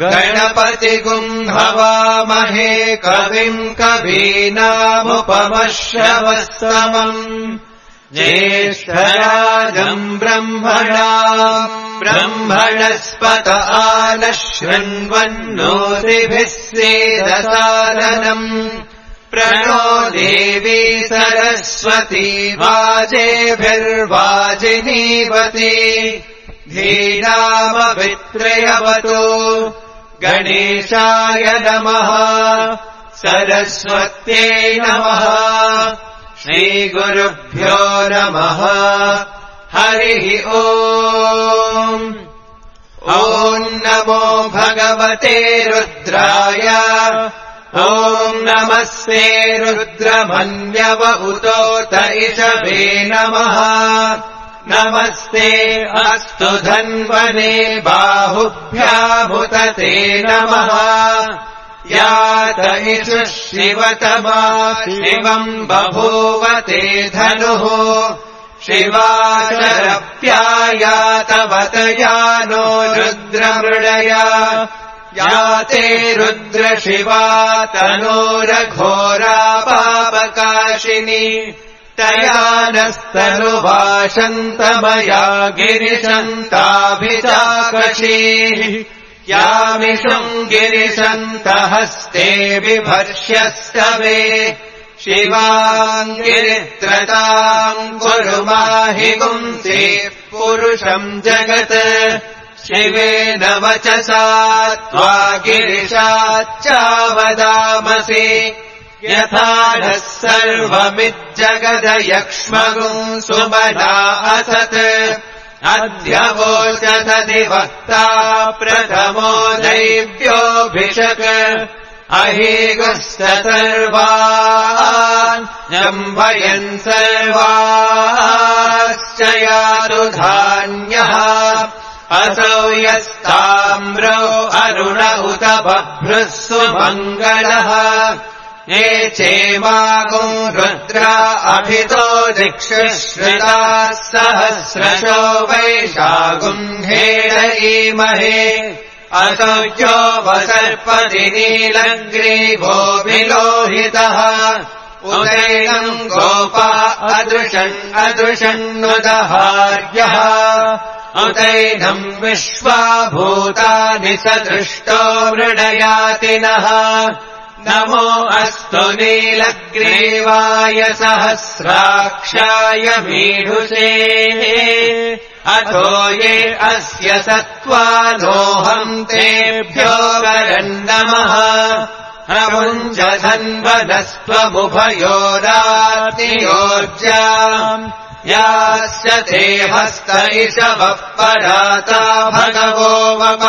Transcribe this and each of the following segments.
गणपतिगुम् हवामहे कविम् कवीनामुपमश्रवस्तमम् ज्येष्ठराजम् ब्रह्मणस्पत आनः शृण्वन्नोतिभिः सेदसादनम् प्रणो देवी सरस्वती वाजेभिर्वाजिनीवती धीनामभित्रयवतु गणेशाय नमः सरस्वत्यै नमः श्रीगुरुभ्यो नमः हरिः ओम् ॐ नमो भगवते रुद्राय ॐ नमस्ते रुद्रमन्यव उतोत इषवे नमः नमस्ते अस्तु धन्वने बाहुभ्यामुत ते नमः यात इषुः शिवतमा शिवम् बभूव ते धनुः शिवाशरप्यायातवतया नो रुद्रमृडया याते रुद्रशिवा तनोरघोरा पापकाशिनी तया नस्तनुभाषन्तमया गिरिशन्ताभिचाकशीः यामिषम् गिरिशन्तहस्ते बिभर्ष्यस्तवे शिवाम् गिरित्रताम् कुरु माहि गुंसि पुरुषम् जगत् शिवेन वचसा त्वा गिरिशाच्चावदामसि यथा नः सर्वमिज्जगदयक्ष्मगुम् सुमना असत् अद्य वोचदधिवक्ता प्रथमो दैव्योऽभिषक् अहीगुश्च सर्वान् जम्भयन् सर्वाश्च यातु धान्यः असौ यस्ताम्रो अरुण उत बभ्रुः सुमङ्गलः ये चेमागुम् रुद्रा अभितो दिक्षुश्रिताः सहस्रशो वैशागुम् हेळयीमहे असौ यो वसर्पति नीलग्रीवो विलोहितः उदैनम् गोपा अदृशन्नुदहार्यः उदैनम् विश्वाभूतानि सदृष्टो मृडयातिनः नमो अस्तु नीलग्रीवाय सहस्राक्षाय मीढुषे अथो ये अस्य सत्त्वानोऽहम् तेभ्यो करन्नमः प्रमुञ्च धन्वनस्त्वमुभयोरातियोर्जाम् यास्य ते हस्त इषवः पराता भगवो वम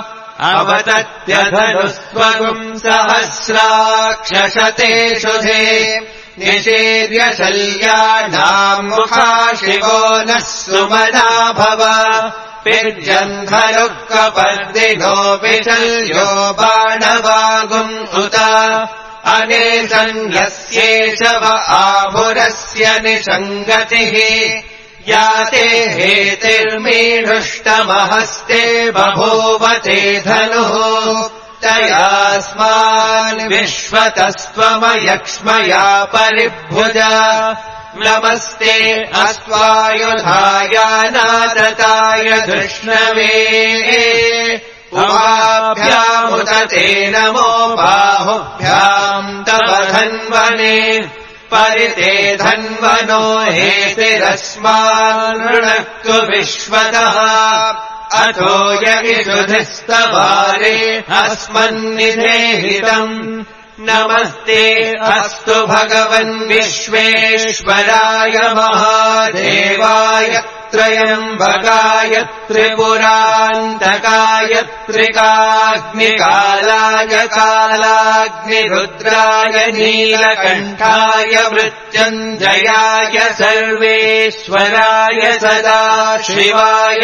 अवतत्यधनुस्त्वगुम् सहस्राक्षशतेषु धे निषेर्य शल्यानाम् मुखा शिवो नः सुमना भव पिर्जन्धनुः कपर्दिनो विशल्यो बाणवागुम् उत अनेशन्यस्येषव आहुरस्य निषङ्गतिः याते हेतिर्मीढुष्टमहस्ते बभूव ते धनुः तयास्मान् विश्वतस्त्वमयक्ष्मया परिभुज नमस्ते अस्त्वायुधायानादताय धृष्णवे उभाभ्यामुत ते नमो बाहुभ्याम् तव धन्वने परिते धन्वनो हेतिरस्मान् ऋणक्तु विश्वतः अथो यगिषुधिस्तवारे अस्मन्निधेहितम् नमस्ते अस्तु भगवन् विश्वेश्वराय महादेवाय त्रयम्बकाय त्रिपुरान्तकाय त्रिकाग्निकालाय कालाग्निरुद्राय नीलकण्ठाय मृत्युञ्जयाय सर्वेश्वराय सदाशिवाय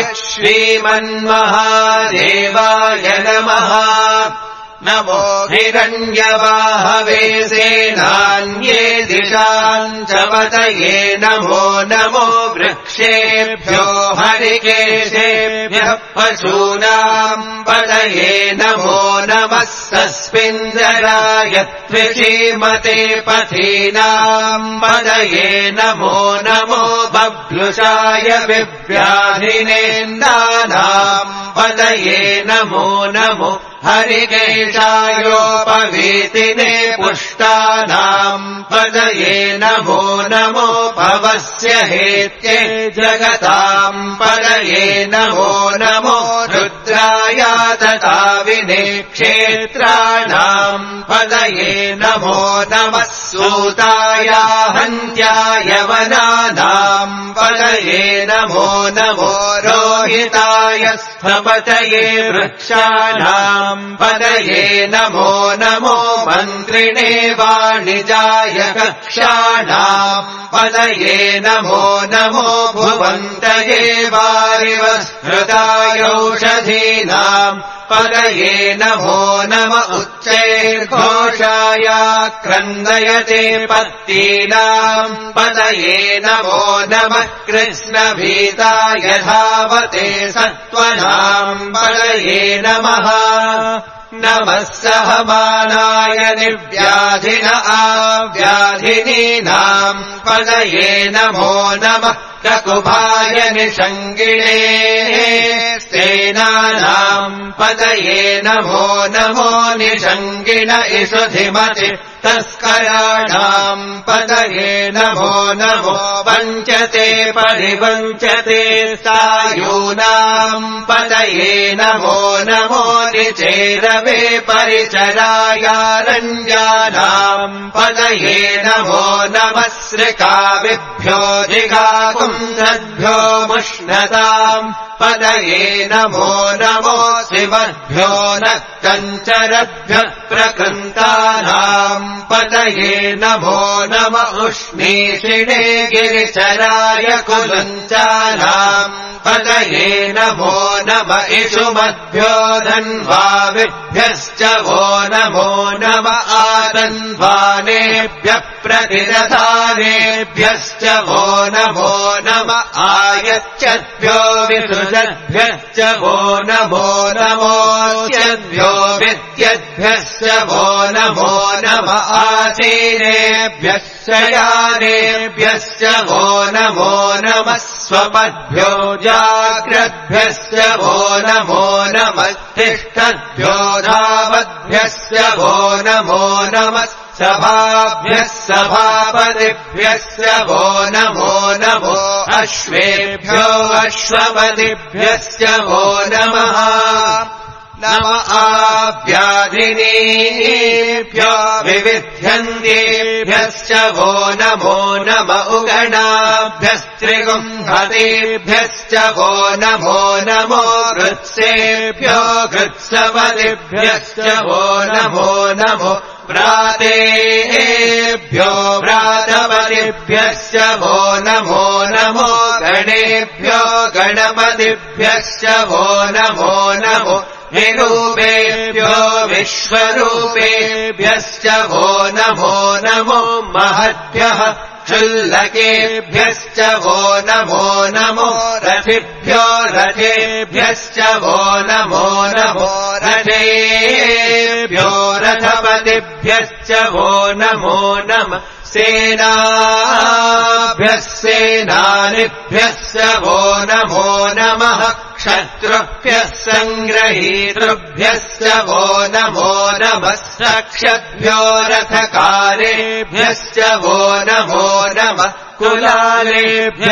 श्रीमन्महादेवाय नमः नमो हिरण्यवाहवे सेनान्ये दिशाम् च वतये नमो नमो वृक्षेभ्यो हरिकेशेभ्यः पशूनाम् पद पतये नमो नमः सस्मिञ्जराय त्रिशीमते पथीनाम् पतये नमो नमो बभ्लुषाय विव्याधिनेन्दानाम् पतये नमो नमो हरिकेशायोपवीतिने पुष्टानाम् पतये नमो नमो भवस्य हेत्ये जगताम् पतये नमो नमो रुद्राय तथाविने क्षेत्राणाम् पतये नमो नमः सूताय हन्त्याय वनानाम् पतये नमो नमो रोहिताय स्थपतये वृक्षाणाम् पतये नमो नमो मन्त्रिणे वाणिजाय कक्षाणाम् पतये नमो नमो भुवन्तये वारिवस्कृतायौषधीनाम् पतये नमो नम उच्चैर्घोषाय क्रन्दयते पत्तीनाम् पतये नमो नमः कृष्णभीताय धावते सत्त्वनाम् पतये नमः नमः सहमानाय निर्व्याधिन आव्याधिनीनाम् पतये नमो नमः ककुभाय निषङ्गिणे सेनानाम् पतये नमो नमो निषङ्गिण इषुधिमति तस्कराणाम् पतये नमो नमो वञ्चते परिवञ्चते सायूनाम् पतये नमो नमो निचेरवे परिचरायारण्यानाम् पतये नमो नमः श्रिकाविभ्यो जिगाकुन्दद्भ्यो मुष्णताम् पतये नमो नमो शिवद्भ्यो न कञ्चरभ्यः प्रकृन्तानाम् पतये नमो नम उष्णीषिणे गिरिचराय कुलञ्चानाम् पतये नमो नम इषुमद्भ्यो धन्वाविभ्यश्च वो नमो नम आतन्वानेभ्यः प्रतिरथानेभ्यश्च वो नमो नम आयच्छद्भ्यो विसृजद्भ्यश्च वो नमो नमोऽस्यद्भ्यो विद्यद्भ्यश्च वो नमो नम आसीनेभ्यः शयानेभ्यश्च वो नमो नमः स्वपद्भ्यो जाग्रद्भ्यश्च वो नमो नमः तिष्ठद्भ्यो धावद्भ्यश्च वो नमो नमः सभाभ्यः सभापतिभ्यश्च वो नमो नमो अश्वेभ्यो अश्वपतिभ्यश्च वो नमः नम आव्याधिनीभ्यो विविध्यन्तेभ्यश्च वो नमो नम उगणाभ्यस्त्रिगुंहतेभ्यश्च वो नमो नमो कृत्सेभ्यो कृत्सपतिभ्यश्च वो नमो नमो व्रातेभ्यो व्रातपतिभ्यश्च वो नमो नमो गणेभ्यो गणपतिभ्यश्च वो नमो नमो निरूपेभ्यो विश्वरूपेभ्यश्च वो नमो नमो महद्भ्यः क्षुल्लकेभ्यश्च वो नमो नमो रथिभ्यो रथेभ्यश्च वो नमो नमो रथेभ्यो रथपतिभ्यश्च वो नमो नमः सेनाभ्यः सेनानिभ्यश्च वो नमो नमः क्षत्रुभ्यः सङ्ग्रहीतृभ्यश्च वो नमो नमः सक्षद्भ्यो रथकारेभ्यश्च वो नमो नमः कुलालेभ्यः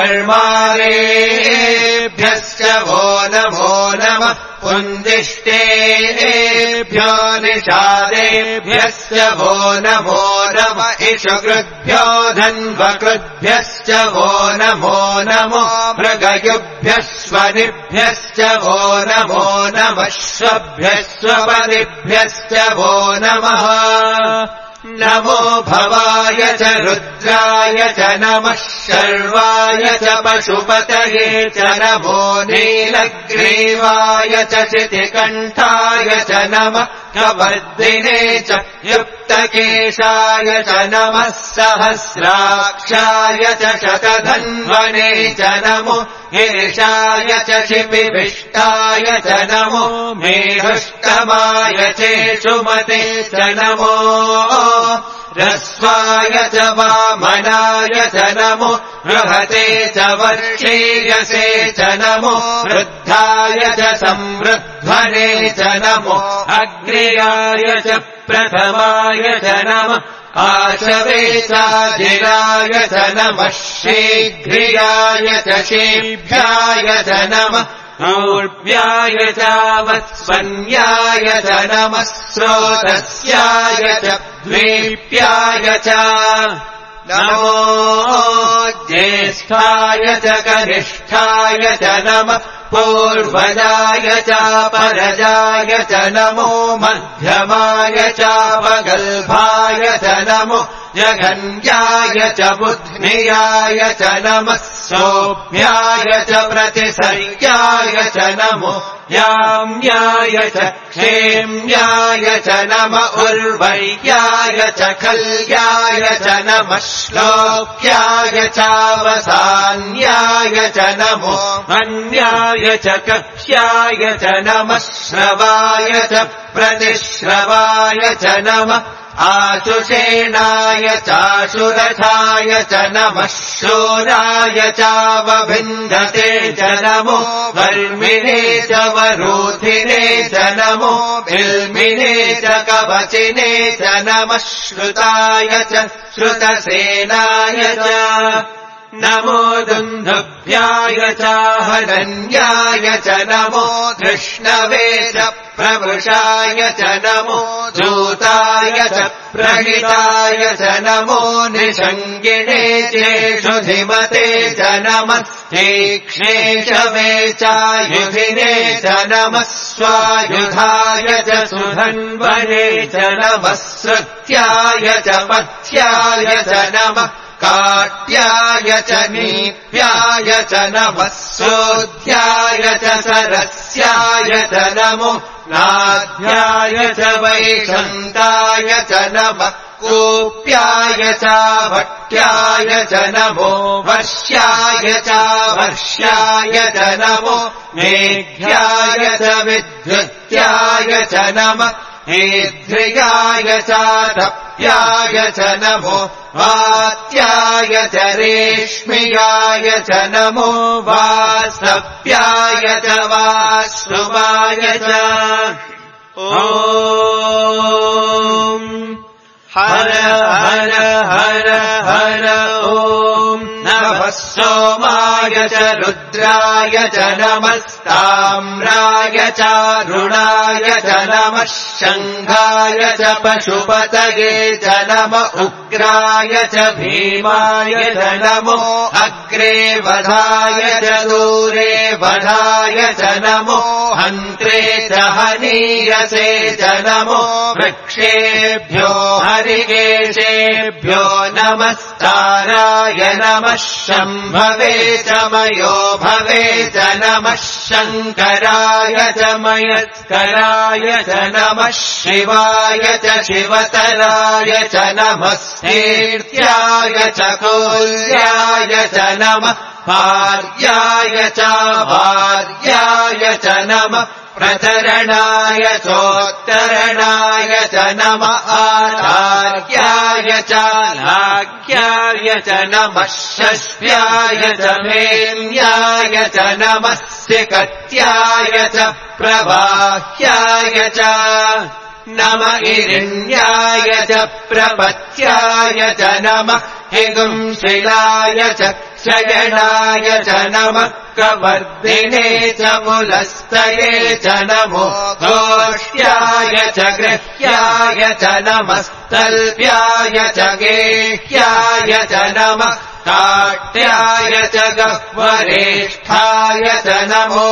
कर्मारेभ्यश्च वो नमो नमः पुन्दिष्टेभ्यो निषादेभ्यश्च वो नमो नमः इषुकृद्भ्यो धन्वकृद्भ्यश्च वो नमो नमो मृगयुभ्यः स्वनिभ्यश्च वो नमो नमः स्वभ्यश्वपतिभ्यश्च वो नमः नमो भवाय च रुद्राय च नमः शर्वाय च पशुपतये च नमो नीलग्रीवाय च शितिकण्ठाय च नमः कवर्दिने च युक्तकेशाय च नमः सहस्राक्षाय च शतधन्वने च नमो हेशाय च शिपिविष्टाय च नमो मेघष्टमाय चेषुमते च नमो ह्रस्वाय च वामनाय च नमो बृहते च वर्षेयसे च नमो वृद्धाय च संवृध्वने च नमो अग्र्याय च प्रथमाय च नमः आशवे चाजिराय च नमः शीघ्रियाय च शीभ्याय च नमः ऊर्व्याय च वत्स्वन्याय च नमः स्रोतस्याय च द्वीप्याय च नमो ज्येष्ठाय च कनिष्ठाय च नमः पूर्वजाय च परजाय च नमो मध्यमाय च वगल्भाय च नमो जघन्याय च बुद्ध्नियाय च नमः सौभ्याय च प्रतिसर्याय च नमो याम्याय च क्षेम्याय च नम उर्वर्याय च खल्याय च नमः श्लोक्याय चावसान्याय च नमो अन्याय च कक्ष्याय च नमः श्रवाय च प्रतिश्रवाय च नमः आशुषेणाय चाशुरथाय च नमः शूराय चावभिन्दते च नमो वर्मिणे च वरोधिने च नमो बिल्मिने च कवचिने च नमः श्रुताय च श्रुतसेनाय च नमो दुन्दुभ्याय च हरण्याय च नमो कृष्णवे च प्रवृषाय च नमो जूताय च प्रहिताय च नमो निषङ्गिणे चेषुधिमते च नमः तीक्ष्णे च वे चायुधिने च नमः स्वायुधाय च सुधन्वने च नमः श्रुत्याय च पथ्याय च नमः काट्याय च नीप्याय च नमः सोऽध्याय च सरस्याय च नमो नाध्याय च वैशन्ताय च नमः कूप्याय च भट्याय च नमो वर्ष्याय च वर्ष्याय च नमो मेघ्याय च विद्युत्याय च नमः हेध्रियाय च तप्याय च नमो वात्याय च रेश्म्याय च नमो वास्तव्याय च वाश्रुवाय च ॐ हर हर हर हर ॐ नमः सोमाय च रुद्राय च नमस्ताम्राय च रुणाय च नमः शङ्घाय च पशुपतये च नम उग्राय च भीमाय च नमो अग्रे वधाय च दूरे वधाय च नमो हन्त्रे च हनीयसे च नमो वृक्षेभ्यो हरिकेशेभ्यो नमस्ताराय नमः शम्भवे च मयो भवे च नमः शङ्कराय च मयस्कराय च नमः शिवाय च शिवतराय च नमः कीर्त्याय च कौल्याय च नमः भार्याय च भार्याय च नमः प्रतरणाय चोत्तरणाय च नमः आचार्याय च लाघ्याय च नमः षष्ट्याय च मेन्याय च नमः सिकत्याय च प्रवाह्याय च नम इरिण्याय च प्रपत्याय च नमः हिगुंशिलाय च शयनाय च नमः कवर्धिने च मुलस्तये च नमो घोष्याय च गृह्याय च नमस्तल्प्याय च गेह्याय च नमः काट्याय च गह्वरेष्ठाय च नमो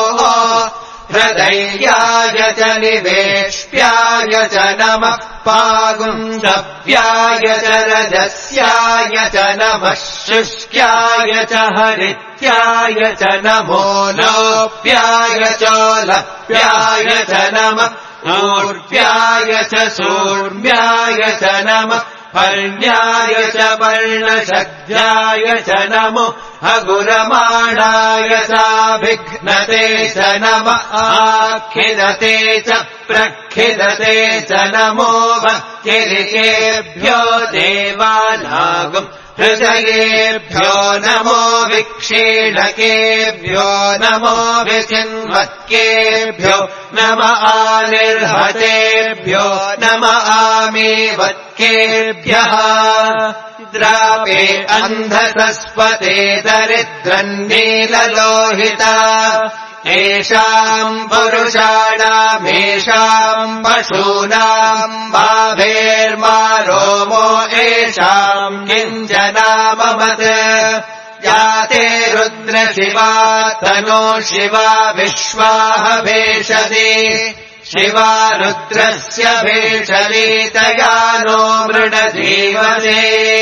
हृदयाय च निवेश्याय च नमः पागुंसव्याय च रजस्याय च नमः शुष्क्याय च हरित्याय च नमो लोप्याय चोलप्याय च नमः ऊर्व्याय च सूर्व्याय च नमः पर्ण्याय च पर्णशद्याय च नमो अगुरमाणाय चाभिघ्नते च नमः आखिदते च प्रखिदते च नमो वक्तिरिकेभ्यो देवानागम् हृदयेभ्यो नमो विक्षीणकेभ्यो नमो विचिन्वत्केभ्यो नम आनिर्हतेभ्यो नम आमीवत्केभ्यः द्रापे अन्धसस्पते दरिद्रन्नीललोहिता येषाम् पुरुषाणामेषाम् पशूनाम् बाभेर्मा रोमो येषाम् किञ्चनाममत् याते रुद्रशिवा तनो शिवा विश्वाह भेषति शिवा रुद्रस्य भेषलीतया नो मृडजीवसे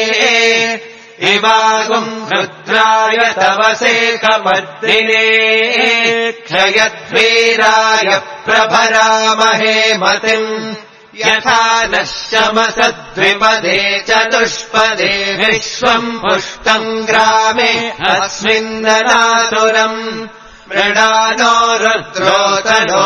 इवागुम् रुद्राय तवसेकमद्दिने क्षयद्वीराय प्रभरामहे मतिम् यथा नः शमसद्विपदे चतुष्पदे विश्वम् पुष्टम् ग्रामे अस्मिन्ननातुरम् मृडानो रुद्रोतनो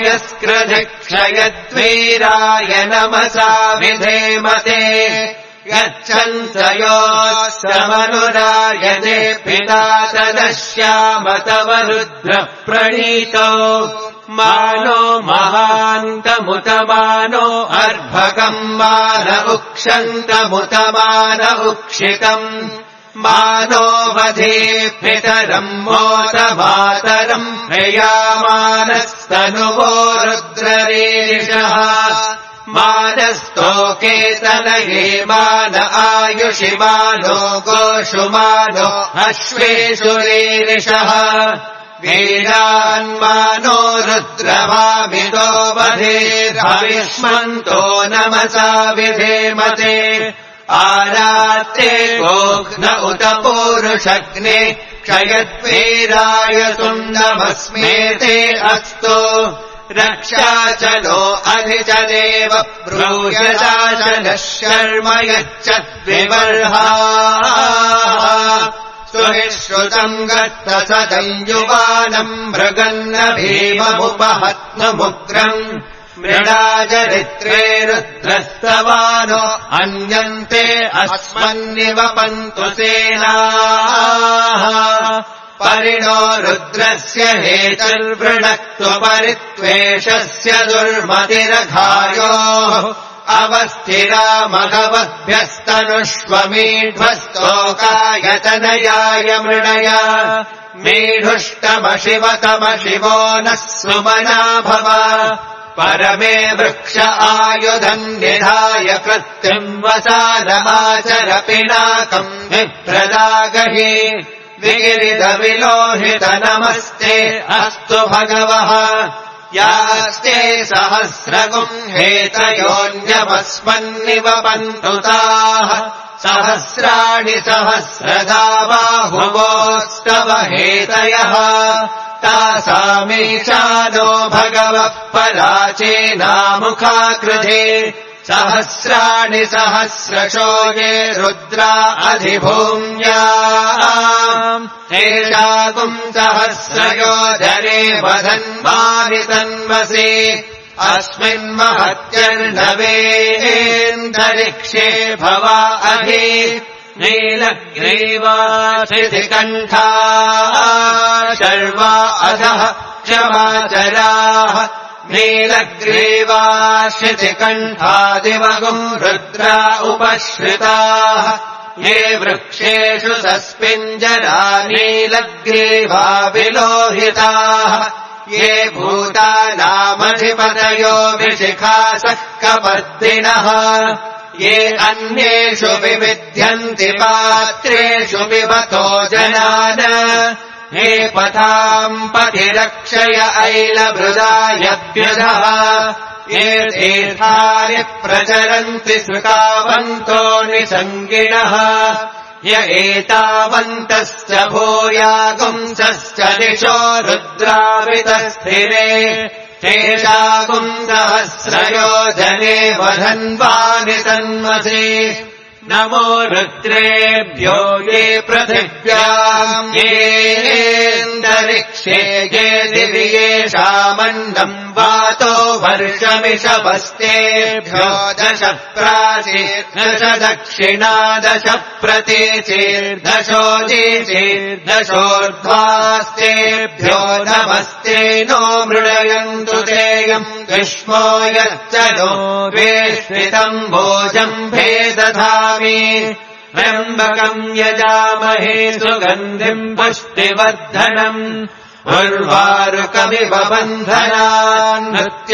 मयस्कृधिक्षयद्वीराय नमसा विधेमते गच्छन् स योऽस्मनुरायते पिता तदश्याम तव रुद्र प्रणीतो मानो महान्तमुतमानो अर्भकम् मान उक्षन्तमुतमान उक्षितम् मानो वधे पितरम् मोतमातरम् प्रयामानस्तनुवो रुद्ररीरिषः मानस्तोकेतनये मान आयुषि मानो गोषु मानो अश्वेषु रीरिषः वीरान्मानो रुद्रभामितो वधेर्हविष्मन्तो नमसा विधेमते आरात्ते गोघ्न उत पूरुषग्ने क्षयद्वीराय तुण्डमस्मेते अस्तु रक्षा च नो अधिचदेव ब्रूह्यशासनः शर्म यच्च विवर्हाः सुविश्रुतम् गत्तसदम् युवानम् मृगन्न भीममुपहत्नुमुग्रम् मृडाचरित्रे रुद्रस्तवानो अन्यन्ते अस्मन्निवपन्तु सेनाः परिणो रुद्रस्य हेतुर्वृणक्तु परित्वेषस्य दुर्मतिरघायोः अवस्थिरा मघवद्भ्यस्तनुष्वमीढ्वस्तोकायतनयाय मृडय मीढुष्टमशिवतमशिवो नः सुमना भव परमे वृक्ष आयुधम् निधाय कृत्तिम् वसानमाचर पिनाकम् विप्रदागहि विगिरिदविलोहित नमस्ते अस्तु भगवः यास्ते सहस्रगुम् हेतयोऽन्यमस्मन्निवपन्तु ताः सहस्राणि सहस्रदा बाहुवोस्तव हेतयः तासामीशानो भगवः पराचेनामुखाकृधे सहस्राणि सहस्रशो ये रुद्रा अधिभूम्याम् तेषागुम् सहस्रयोधरे वधन्मानितन्वसि अस्मिन्महत्यर्णवेन्दरिक्षे भवा अभि नीलग्रीवाशितिकण्ठा शर्वा अधः क्षमाचराः नीलग्रीवाशितिकण्ठादिवगुम् रुद्रा उपश्रिताः ये वृक्षेषु सस्पिञ्जरा नीलग्रीवा विलोहिताः ये भूतानामधिपतयो विशिखासः कपर्दिनः ये अन्येषु विविध्यन्ति पात्रेषु पिबतो जनान हे पथाम् पथिरक्षय ऐलभृदायभ्युधः ये तीर्थानि प्रचरन्ति सुकावन्तो निसङ्गिणः य एतावन्तश्च भूयागुंसश्च दिशो रुद्रावितस्थिरे तेषागुम् सहस्रयोजने वधन्वानि तन्मसे नमो रुद्रेभ्यो ये पृथिव्याम् येऽन्तरिक्षे ये दिवि येषामन्नम् वातो वर्षमिषवस्तेभ्यो दश प्राचीर्दश दक्षिणा दश प्रतीचीर्दशोदीचीर्दशोर्ध्वास्तेभ्यो नमस्ते नो मृडयन्तु तेयम् विष्मो यच्च नो वेष्टितम् भोजम् भेदधामि त्र्यम्बकम् यजामहे सुगन्धिम् पुष्टिवर्धनम् उर्वारुकमिव बन्धनान्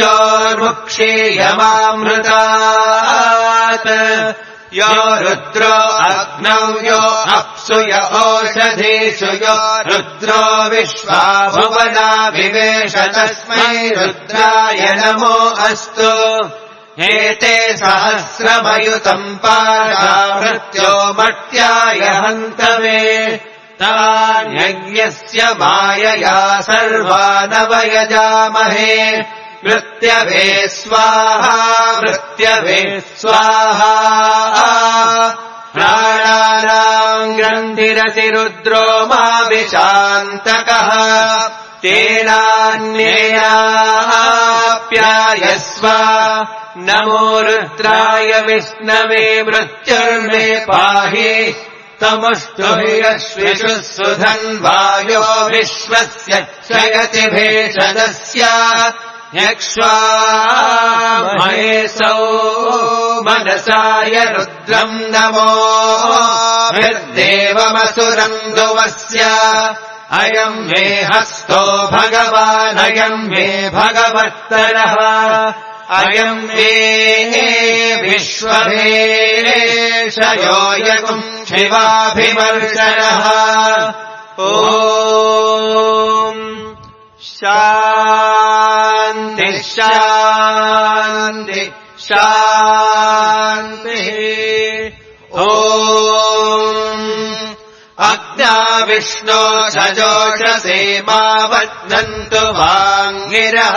मृत्योर्मुक्षीयमामृतात् यो रुद्रो अग्नौ यो अप्सु य ओषधीषु यो रुद्रो विश्वा भुवना विवेश तस्मै रुद्राय नमो अस्तु एते सहस्रमयुतम् पाशा मृत्यो मर्त्याय हन्तवे तान्यज्ञस्य मायया सर्वानवयजामहे मृत्यवे स्वाहा मृत्यवे स्वाहा प्राणानाम् ग्रन्थिरसि रुद्रो मा विशान्तकः तेनान्येनाप्यायस्व नमो रुद्राय विष्णवे मृत्युर्मे पाहि तमुष्टुभिरश्विषुः सुधन्वायो विश्वस्य क्षयति भेषजस्य यक्ष्वा महेशौ मनसाय रुद्रम् नमो देवमसुरम् दुवस्य अयम् मे हस्तो भगवान् अयम् मे भगवत्तरः अयम् मे विश्वभेशयो यगुम् शिवाभिमर्शनः ॐ शान्ति शान्ति शान्तिः ॐ अग्ना विष्णो सजोषसे मावत्नन्तु वाङ्गिरः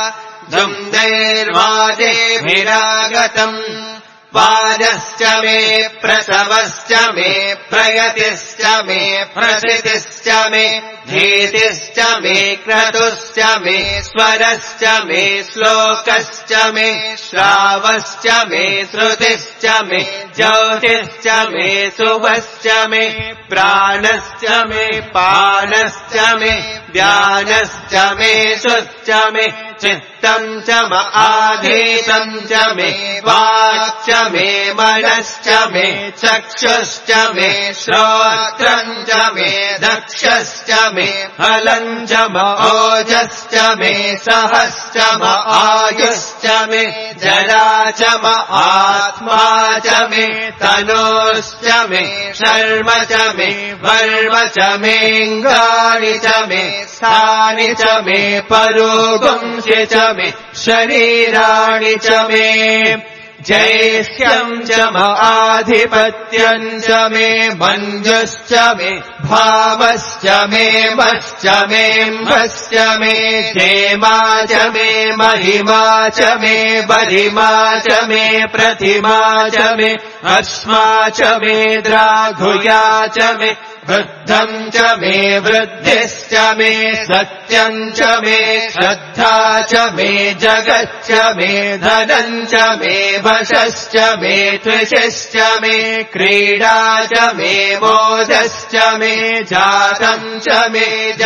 दुम्दैर्वाजेभिरागतम् वाजश्च मे प्रसवश्च मे प्रयतिश्च मे प्रसितिश्च मे धीतिश्च मे क्रतुश्च मे स्वरश्च मे श्लोकश्च मे श्रावश्च मे श्रुतिश्च मे ज्योतिश्च मे शुभश्च मे प्राणश्च मे पानश्च मे व्यानश्च मे शुश्च मे चित्तम् च म आधीतम् च मे वाक् च मे मनश्च मे चक्षुश्च मे श्रोत्रम् च मे दक्षश्च मे फलम् च म ओजश्च मे सहश्च म आयुश्च मे जरा च म आत्मा च मे तनोश्च मे शर्म च मे वर्म च मेऽङ्गानि च मे स्थानि च मे परोगुंसि च मे शरीराणि च मे जैष्ठ्यम् च म आधिपत्यम् च मे मञ्जुश्च मे भावश्च मे मश्च मेऽम्भश्च मे क्षेमा च मे महिमा च मे बलिमा च मे प्रतिमा च मे अस्मा च मे द्राघुया च मे वृद्धम् च मे वृद्धिश्च मे सत्यम् च मे श्रद्धा च मे जगच्च मे धनम् च मे वशश्च मे त्रिशिश्च मे क्रीडा च मे मोदश्च मे जातम् च मे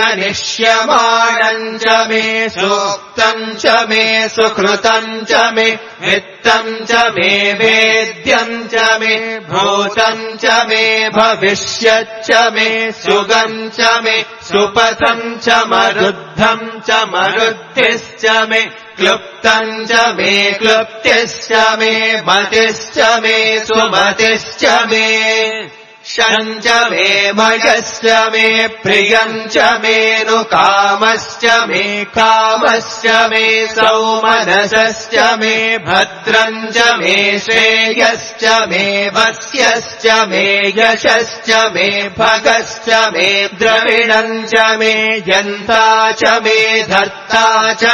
जनिष्यमाणम् च मे सूक्तम् च मे सुकृतम् च मे वित्तम् च मे वेद्यम् च मे भूतम् च मे भविष्यच्च मे सुगम् च मे सुपथम् च मरुद्धम् च मरुद्धिश्च मे क्लुप्तम् च मे क्लुप्तिश्च मे मतिश्च मे सुमतिश्च मे शम् च मे मयश्च मे प्रियम् च मेऽनुकामश्च मे कामश्च मे सौमनसश्च मे भद्रम् च मे श्रेयश्च मे वस्यश्च मे यशश्च मे भगश्च मे द्रविणम् च मे यन्ता च मे धर्ता च मे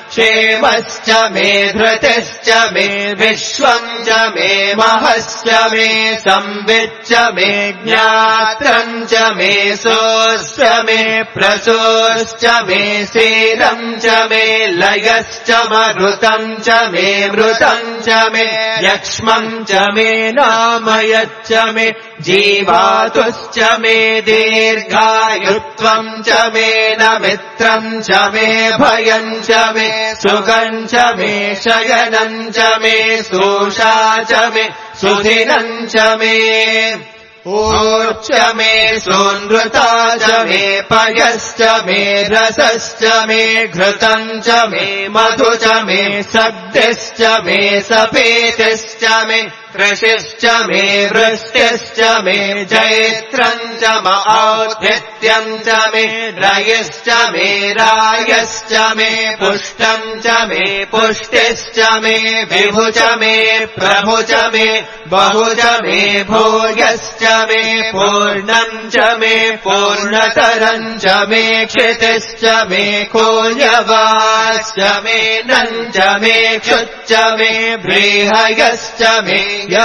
क्षेमश्च मे धृतिश्च मे विश्वम् च मे महश्च मे संविच्च मे ज्ञात्रम् च मे सोऽश्च मे प्रसोश्च मे शीलम् च मे लयश्च मरुतम् च मे मृतम् च मे यक्ष्मम् च मे नामयच्च मे जीवातुश्च मे दीर्घायुत्वम् च मे न मित्रम् च मे भयम् च मे सुखम् च मे शयनम् च मे सोषा च मे सुधिनम् च मे ऊर्च मे सोनृता च मे पयश्च मे रसश्च मे घृतम् च मे मधु च मे सद्यश्च मे सपेतिश्च मे कृषिश्च मे वृष्टिश्च मे जैत्रम् च म औद्धित्यम् च मे रयश्च मे रायश्च मे पुष्टम् च मे पुष्टिश्च मे विभु च मे प्रभु च मे बहु च मे भोगश्च मे पूर्णम् च मे पूर्णतरम् च मे क्षितिश्च मे कोऽन्यवाश्च मे नम् च मे क्षुच्च मे बृहयश्च मे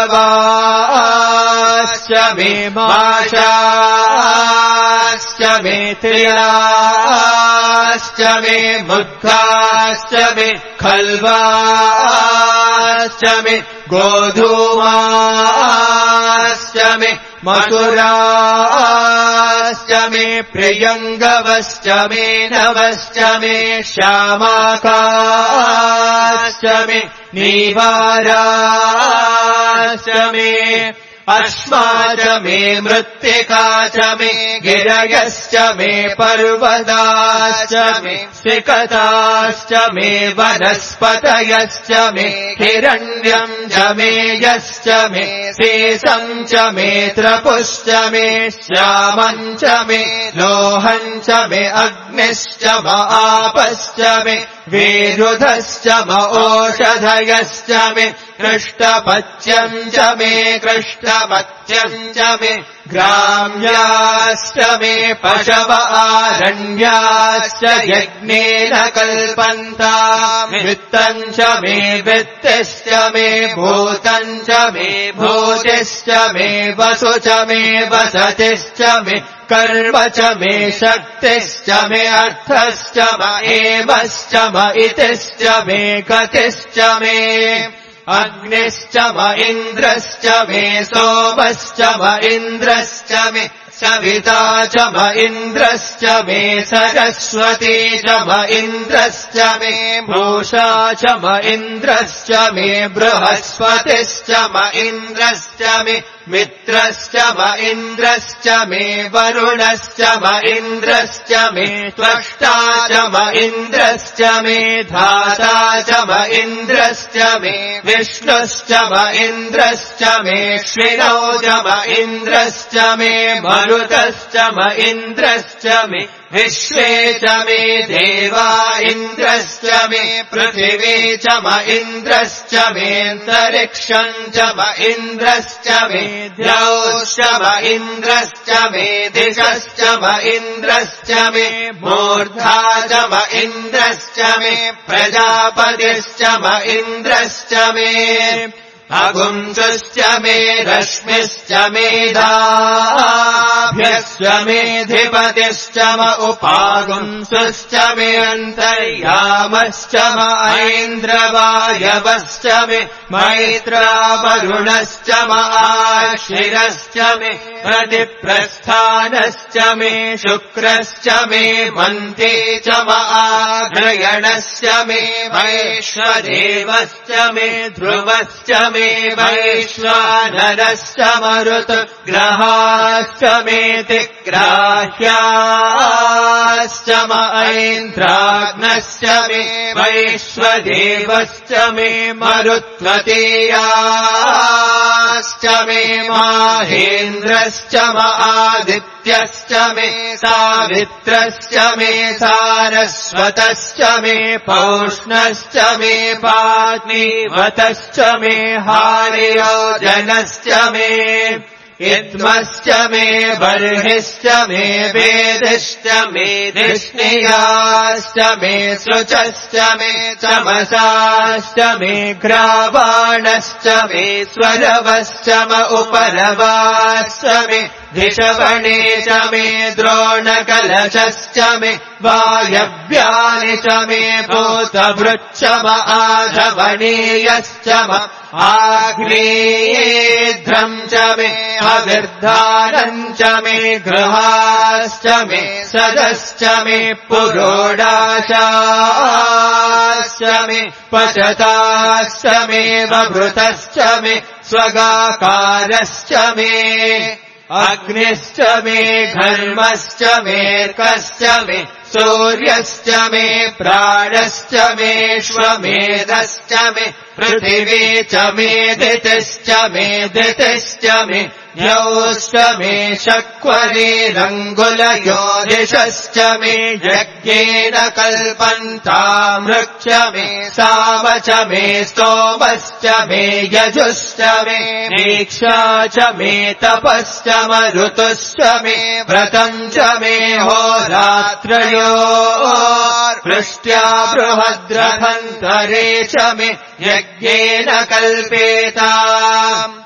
यवाश्च मे माशाश्च मे तिलाश्च मे मुद्गाश्च मे खल्वाश्च मे गोधूमाश्च मे मधुराश्च मे प्रियङ्गवश्च मे नवश्च मे श्यामाकाश्च मे नीवाराश्च मे अश्मा च मे मृत्तिका च मे गिरयश्च मे पर्वताश्च मे सिकताश्च मे वनस्पतयश्च मे हिरण्यम् च मे यश्च मे शेषम् च मे त्रपुश्च मे श्यामम् च मे लोहम् च मे अग्निश्च म आपश्च मे वेरुधश्च म ओषधयश्च मे कृष्णपच्यम् च मे कृष्णपच्यम् च मे ग्राम्याश्च मे पशव आरण्याश्च यज्ञेन कल्पन्ताम् वित्तम् च मे वित्तिश्च मे भूतम् च मे भूतिश्च मे वसु च मे वसतिश्च मे कर्म च मे शक्तिश्च मे अर्थश्च म एवश्च म इतिश्च मे गतिश्च मे अग्निश्च म इन्द्रश्च मे सोमश्च म इन्द्रश्च मे सविता च म इन्द्रश्च मे सरस्वती च म इन्द्रश्च मे पूषा च म इन्द्रश्च मे बृहस्पतिश्च म इन्द्रश्च मे मित्रश्च म इन्द्रश्च मे वरुणश्च म इन्द्रश्च मे त्वष्टा च म इन्द्रश्च मे धाता च म इन्द्रश्च मे विष्णुश्च म इन्द्रश्च मे श्विनौ च म इन्द्रश्च मे मरुतश्च म इन्द्रश्च मे विश्वे च मे देवा इन्द्रश्च मे पृथिवी च म इन्द्रश्च मेऽन्तरिक्षम् च म इन्द्रश्च मे द्यौश्च म इन्द्रश्च मे दिशश्च म इन्द्रश्च मे मूर्धा च म इन्द्रश्च मे प्रजापतिश्च म इन्द्रश्च मे अगुंसश्च मे रश्मिश्च मेधाभ्यश्च मेऽधिपतिश्च म उपागुंसश्च मे अन्तर्यामश्च म ऐन्द्रवायवश्च मे मैत्रावरुणश्च म आशिरश्च मे प्रतिप्रस्थानश्च मे शुक्रश्च मे मन्ते च म आग्रयणश्च मे वैश्वदेवश्च मे ध्रुवश्च मे वैश्वानरश्च मरुतग्रहाश्च मेऽतिग्राह्याश्च म ऐन्द्राग्नश्च मे वैश्वदेवश्च मे मरुत्वतीयाश्च मे माहेन्द्रश्च म आदित्यश्च मे सावित्रश्च मे सारस्वतश्च मे पौष्णश्च मे पाग्निवतश्च मे हार्योजनश्च मे इद्मश्च मे बर्हिश्च मे वेदिश्च मे धिष्णियाश्च मे शुचश्च मे चमसाश्च मे ग्रावाणश्च मे स्वरवश्च म उपरवाश्च मे धिषवणे च मे द्रोणकलशश्च मे वायव्यानि च मे भूतभृच्च म आधवनीयश्च म आग्नेयेध्रम् च मे अविर्धानम् च मे गृहाश्च मे सदश्च मे पुरोडाशाश्च मे पचताश्च मे वभृतश्च मे स्वगाकारश्च मे अग्निश्च मे घर्मश्च मेऽर्कश्च मे सूर्यश्च मे प्राणश्च मेऽश्वमेधश्च मे पृथिवी च मे दितिश्च मे दितिश्च मे द्यौश्च मे शक्वरीरङ्गुलयोधिषश्च मे यज्ञेन कल्पन्तामृक्ष मे साम च मे स्तोमश्च मे यजुश्च मे दीक्षा च मे तपश्च मरुतुश्च मे व्रतम् च मे होरात्रयोर्वृष्ट्या बृहद्रथन्तरे च मे यज्ञेन कल्पेताम्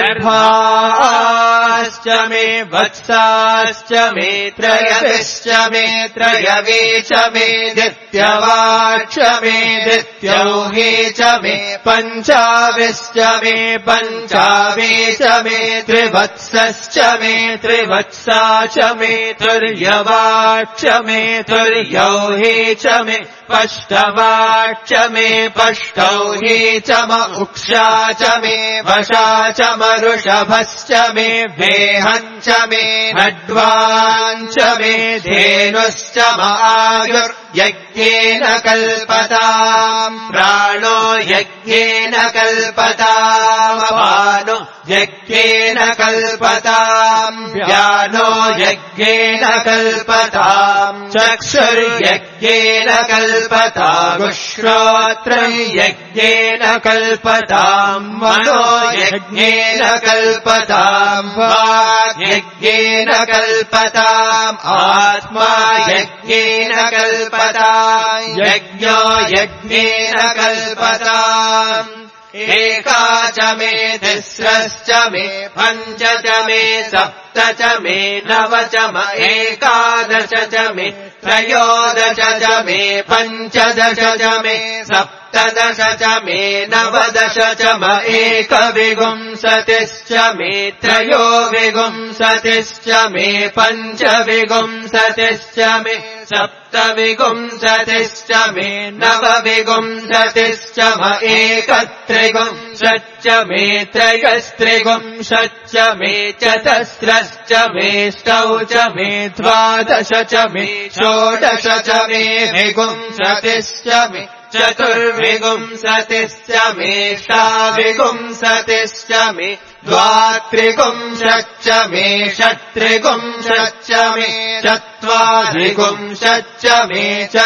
गर्भाश्च मे वत्साश्च मे त्रयविश्च मे त्रयवे च मे दित्यवाक्ष मे दित्यौहे च मे पञ्चाविश्च मे पञ्चावे च मे त्रिवत्सश्च मे त्रिवत्सा च मे तुर्यवाक्ष मे तुर्यौहे च मे पष्टवाक्ष मे पष्टौहे च म उक्षा च मे वशा च मरुषभश्च मे वेहम् च मे हड्वाम् च मे धेनुश्च म आयुर्यज्ञेन कल्पताम् प्राणो यज्ञेन कल्पताम् अपानो यज्ञेन कल्पताम् व्यानो यज्ञेन कल्पताम् चक्षुर्यज्ञेन कल्पताम् श्रोत्रम् यज्ञेन कल्पताम् मनो यज्ञेन कल्पताम् वाक् यज्ञेन कल्पताम् आत्मा यज्ञेन कल्पताम् यज्ञो यज्ञेन कल्पताम् एका च मे तिस्रश्च मे पञ्च च मे सप्त च मे नव च म एकादश च मे त्रयोदश च मे पञ्चदश च मे सप्तदश च मे नवदश च म एकविंशतिश्च मे त्रयोविंशतिश्च मे पञ्चविंशतिश्च मे सप्तविंशतिश्च मे नवविंशतिश्च म एकत्रिंशच्च मे त्रयस्त्रिंशच्च मे चतस्रश्च मे ष्टौ च मे द्वादश च मे षोडश च मे विंशतिश्च मे चतुर्विंशतिश्च मे षाविंशतिश्च मे द्वात्रिंशच्च मे षट्त्रिंशच्च मे चत्वारिंशच्च मे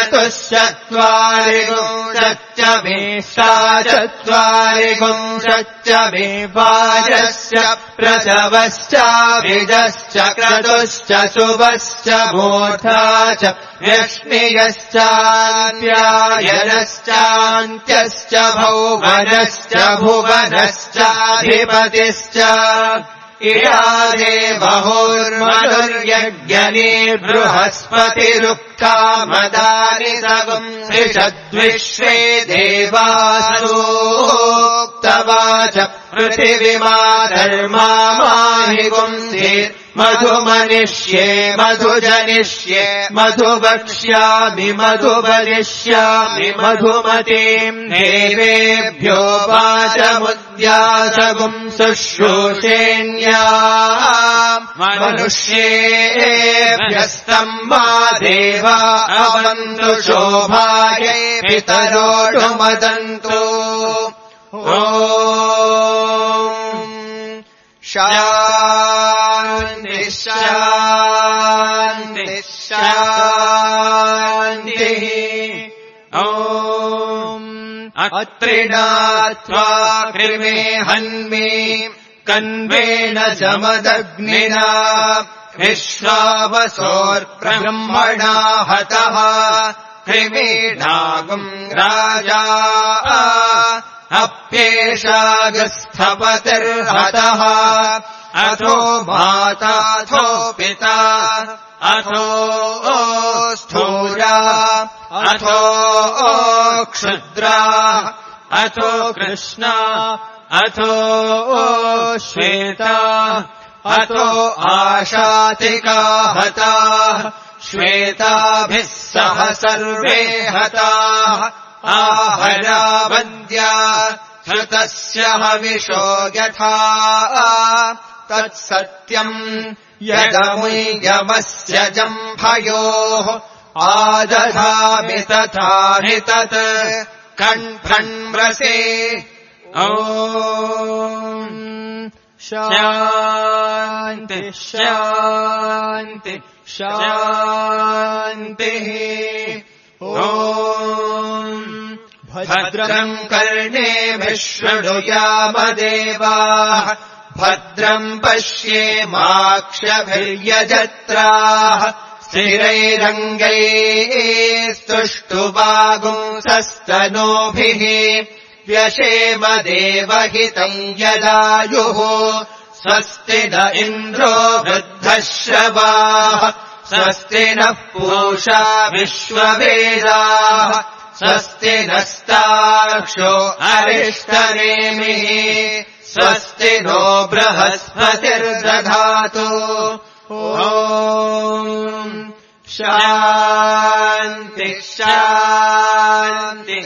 चतुश्चत्वारिंशच्च मे षाचत्वारिंशच्च मे वाजश्च प्रसवश्चाभिजश्च क्रतुश्च शुभश्च मूर्धा च व्यष्णियश्चान्त्यायनश्चान्त्यश्च भौवनश्च भुवनश्चाधिपतिश्च इडादे बहुर्मनुर्यज्ञनीर्बृहस्पतिरुक्ता मदानि सगुम् त्रिषद्विश्वे देवासूक्तवाच पृथिवीमा धर्मा माहि गुंसीत् मधुमनिष्ये मधुजनिष्ये मधुवक्ष्यामि मधुवदिष्यामि मधुमतीम् देवेभ्यो वाचमुद्यासगुम् शुश्रूषेण्या मनुष्येभ्यस्तम् मा देवा अवन्तु शोभायै पितरोऽनुमदन्तु शान्तिः शान्तिः शान्तिः ॐ अत्रिणात्वा कृमे हन्मे कन्वेन जमदग्निना विश्वावसोर्ब्रह्मणा हतः कृमीणागुम् राजा अप्येषागस्थपतिर्हतः अथो माताथो पिता अथो स्थूरा अथो क्षुद्रा अथो कृष्णा अथो श्वेता अथो आशातिका हताः श्वेताभिः सह सर्वे हताः आहरावन्द्या हृतस्य हविषो यथा तत्सत्यम् यदमुयमस्य जम्भयोः आदधामि तथा हि तत् कण्ठन्म्रसे ॐ शान्ति शान्ति शान्तिः ॐ भद्रम् कर्णेभिः शृणुयामदेवाः भद्रम् पश्येमाक्षभिर्यजत्राः स्थिरैरङ्गैस्तुष्टुवागुंसस्तनूभिः व्यशेम देवहितम् यदायुः स्वस्ति न इन्द्रो वृद्धश्रवाः स्वस्ति नः पूषा विश्ववेदाः स्वस्ति नस्तार्क्ष्यो अरिष्टनेमिः स्वस्ति नो बृहस्पतिर्दधातु ॐ शान्ति शान्ति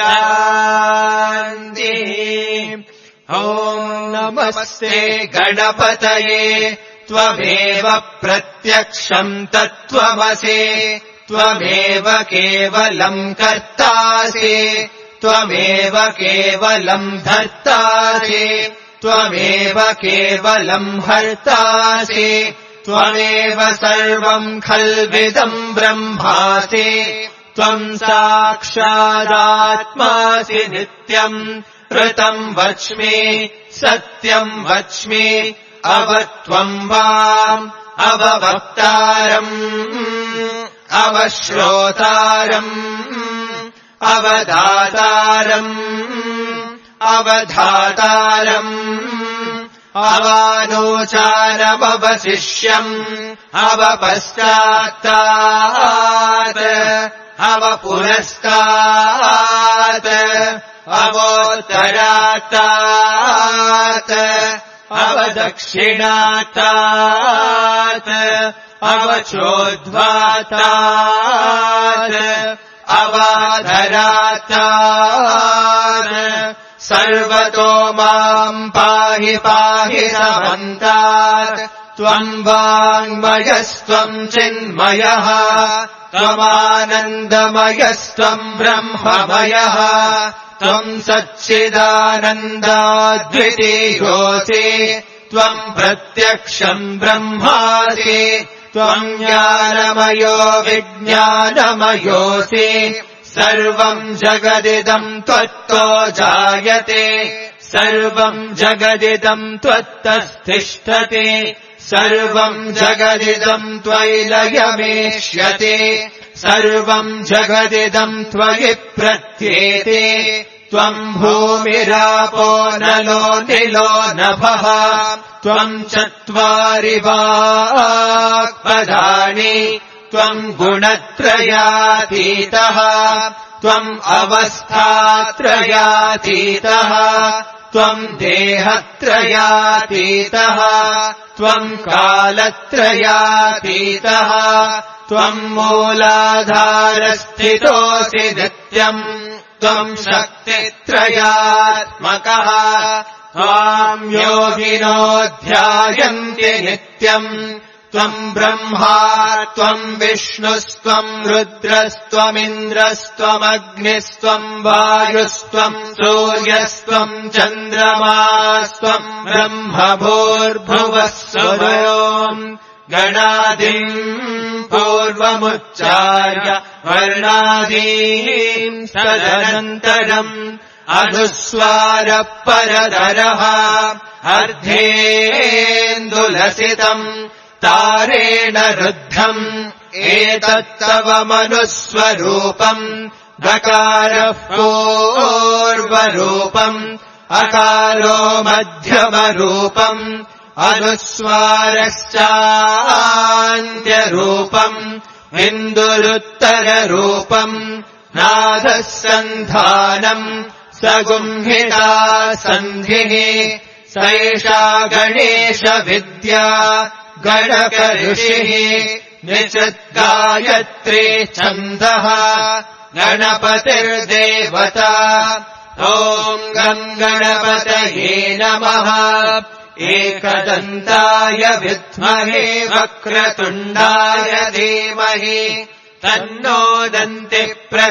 शान्तिः ॐ नमस्ते गणपतये त्वमेव प्रत्यक्षम् तत्त्वमसि त्वमेव केवलम् कर्तासि त्वमेव केवलम् धर्तासि त्वमेव केवलम् हर्तासि त्वमेव सर्वम् खल्विदम् ब्रह्मासि त्वम् साक्षादात्मासि नित्यम् ऋतम् वच्मि सत्यम् वच्मि अवत्वम् वाम् अववक्तारम् अवश्रोतारम् अवदातारम् अवधातारम् अवानोचारमवशिष्यम् अवपश्चात्तात् अवपुरस्तात् अवोत्तरात्तात् अवदक्षिणात्तात् अवचोद्ध्वातात् अवाधरात्तात् सर्वतो माम् पाहि पाहि समन्तात् त्वम् वाङ्मयस्त्वम् चिन्मयः त्वमानन्दमयस्त्वम् ब्रह्ममयः त्वम् सच्चिदानन्दाद्वितीयोऽसि त्वम् प्रत्यक्षम् ब्रह्मासि त्वम् ज्ञानमयो विज्ञानमयोऽसि सर्वम् जगदिदम् त्वत्तो जायते सर्वम् जगदिदम् त्वत्तस्तिष्ठति सर्वम् जगदिदम् त्वयि लयमेष्यति सर्वम् जगदिदम् त्वयि प्रत्येते त्वम् भूमिरापो नलो निलो नभः त्वम् चत्वारि वाक्पदानि त्वम् गुणत्रयातीतः त्वम् अवस्थात्रयातीतः त्वम् देहत्रयातीतः त्वम् कालत्रयातीतः त्वम् मूलाधारस्थितोऽसि नित्यम् त्वम् शक्तित्रयात्मकः त्वाम् योगिनो ध्यायन्ति नित्यम् त्वम् ब्रह्मा त्वम् विष्णुस्त्वम् रुद्रस्त्वमिन्द्रस्त्वमग्निस्त्वम् वायुस्त्वम् सूर्यस्त्वम् चन्द्रमास्त्वम् ब्रह्म भूर्भुवः स्वरोम् गणादिम् पूर्वमुच्चार्य वर्णादीम् तदनन्तरम् अनुस्वारः परदरः अर्धेन्दुलसितम् तारेण रुद्धम् एतत्तव मनुस्वरूपम् गकारः पूर्वरूपम् अकारो मध्यमरूपम् अनुस्वारश्चान्त्यरूपम् इन्दुरुत्तररूपम् नादः सन्धानम् सगुंहिता सन्धिः सैषा गणेशविद्या गणकऋषिः निषद्गायत्री छन्दः गणपतिर्देवता ॐ गम् गणपतये नमः एकदन्ताय विद्महे वक्रतुण्डाय धीमहि तन्नो दन्तिः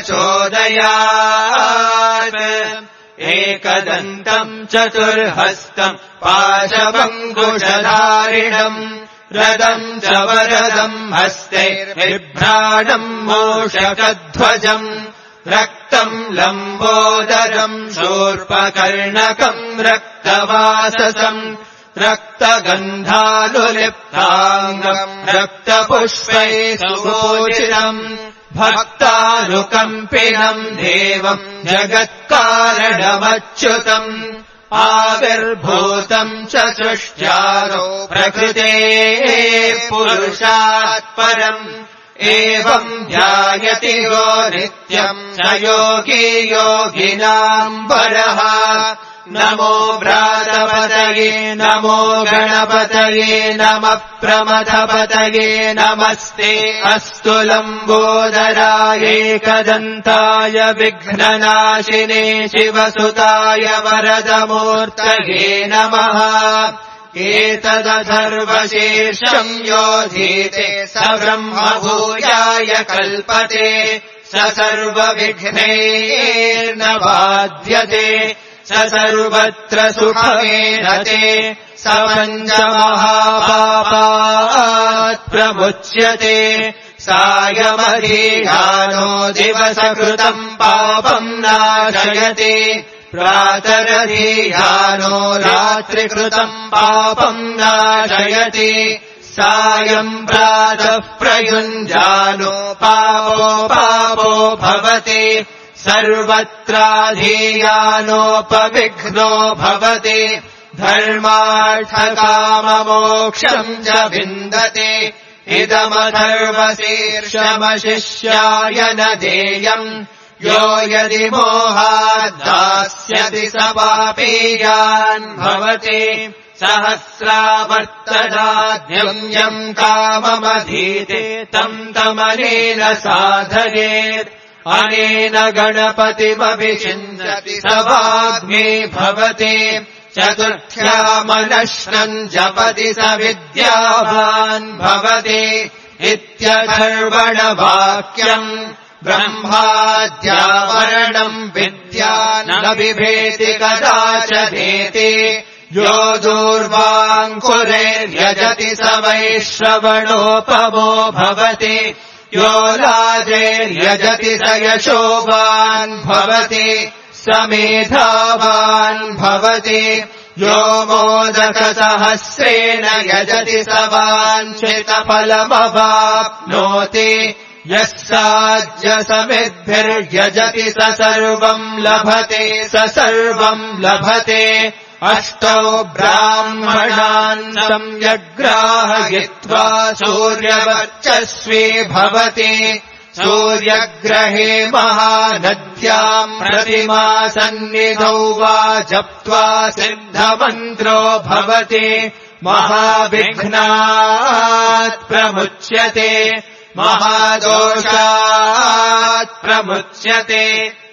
प्रचोदयात् एकदन्तम् चतुर्हस्तम् पाशमङ्कुशधारिणम् रदम् च वरदम् हस्तैर्बिभ्राणम् मूषकध्वजम् रक्तम् लम्बोदरम् शूर्पकर्णकम् रक्तवाससम् रक्तगन्धानुलिप्ताङ्गम् रक्तपुष्पैः सुपूजितम् भक्तानुकम्पिनम् देवम् जगत्कारणमच्युतम् आविर्भूतम् च सृष्ट्यादौ प्रकृतेः पुरुषात् परम् एवम् ध्यायति यो नित्यम् स योगी योगिनाम् वरः नमो भ्रातपतये नमो गणपतये नमः प्रमथपतये नमस्ते अस्तु लम्बोदराय एकदन्ताय विघ्ननाशिने शिवसुताय वरदमूर्तये नमः एतदथर्वशीर्षम् योधीते स ब्रह्मभूयाय कल्पते स सर्वविघ्नैर्न बाध्यते स सर्वत्र सुखमेधते स पञ्चमहापापात् प्रमुच्यते सायमधीयानो दिवसकृतम् पापम् नाशयति प्रातरधीयानो रात्रिकृतम् पापम् नाशयति सायम् प्रातः प्रयुञ्जानो पापो भवति सर्वत्राधीयानोपविघ्नो भवति धर्मार्थकाममोक्षम् च विन्दति इदमथर्वशीर्षमशिष्याय न देयम् यो यदि मोहाद्दास्यति स पापीयान् भवति सहस्रावर्तनाद्यम् यम् काममधीते तम् तमनेन साधयेत् अनेन गणपतिमभिषिञ्चति स वाग्मी भवति चतुर्थ्यामनश्नम् जपति स विद्यावान् भवति इत्यथर्वणवाक्यम् ब्रह्माद्यावरणम् विद्या न बिभेति कदाचनेति यो दूर्वाङ्कुरैर्यजति स वैश्रवणोपमो भवति यो राजेर्यजति स यशोवान् भवति स मेधावान् भवति यो मोदकसहस्रेण यजति स वाञ्छितफलमवाप्नोति यः साज्यसमिद्भिर्यजति स सर्वम् लभते स सर्वम् लभते अष्टौ ब्राह्मणान् सम्यग्राहयित्वा सूर्यवर्चस्वी भवति सूर्यग्रहे महानद्याम् प्रतिमासन्निधौ वा जप्त्वा सिद्धमन्त्रो भवति महाविघ्नात् प्रमुच्यते महादोषात् प्रमुच्यते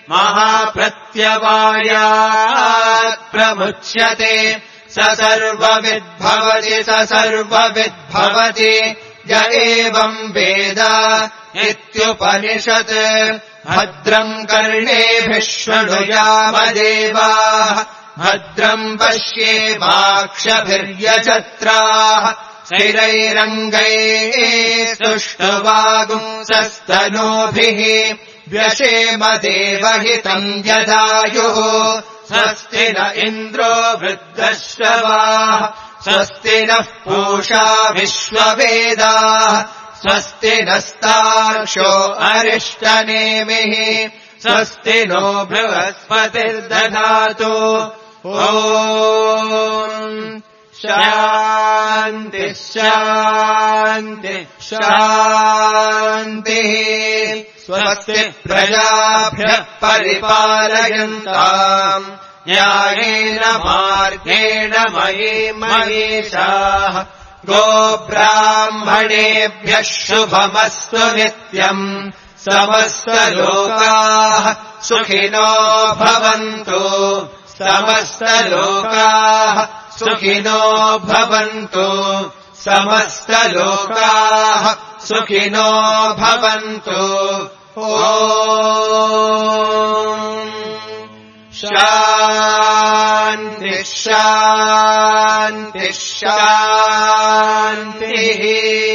महाप्रत्यवायात् प्रमुच्यते स सर्वविद्भवति स सर्वविद्भवति य एवम् वेद इत्युपनिषत् भद्रम् कर्णेभिः शृणुयामदेवाः भद्रम् पश्येमाक्षभिर्यजत्राः स्थिरैरङ्गैः सुष्ठुवागुंसस्तनूभिः व्यशेम देवहितम् यदायुः स्वस्ति न इन्द्रो वृद्धश्रवाः स्वस्ति नः पूषा विश्ववेदाः स्वस्ति नस्तार्क्ष्यो अरिष्टनेमिः स्वस्ति नो बृहस्पतिर्दधातु ॐ शान्तिः शान्तिः शान्तिः स्वस्ति प्रजाभ्यः परिपालयन्ताम् न्यायेन मार्गेण महीषाः गोब्राह्मणेभ्यः शुभमस्तु नित्यम् समस्तलोकाः सुखिनो भवन्तु समस्तलोकाः सुखिनो भवन्तु समस्तलोकाः सुखिनो भवन्तु ॐ शान्तिः शान्तिः शान्तिः